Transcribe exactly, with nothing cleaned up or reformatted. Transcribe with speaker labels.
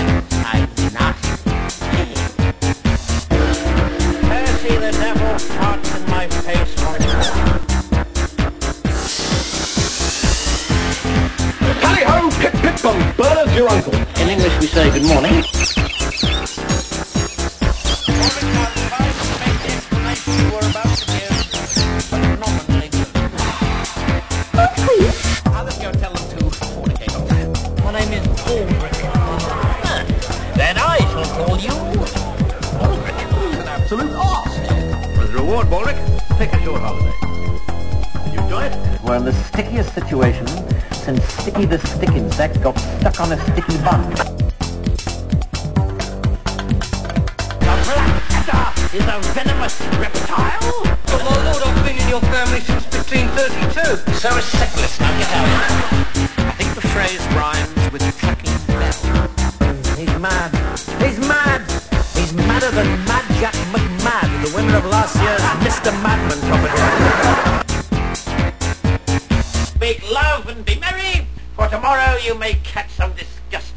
Speaker 1: I'm not. Percy the devil farts in my face once more.
Speaker 2: Tally-ho, pip-pip-bum, Bernard's your uncle.
Speaker 1: In English we say good morning. My name is Aldrich. Ah, then I shall call you Aldrich.
Speaker 2: An absolute arse. As a reward, Baldric, take a short holiday. Did you enjoy it?
Speaker 3: We're in the stickiest situation since Sticky the stick insect got stuck on a sticky bun.
Speaker 1: The black adder is a venomous reptile.
Speaker 4: But my lord, I've been in your family since fifteen thirty-two.
Speaker 1: So is syphilis. Now get out. I think the phrase rhymes with clucking bell.
Speaker 3: He's mad. He's mad. He's madder than Mad Jack McMad, the winner of last year's Mister Madman competition.
Speaker 1: Make love and be merry, for tomorrow you may catch some disgust.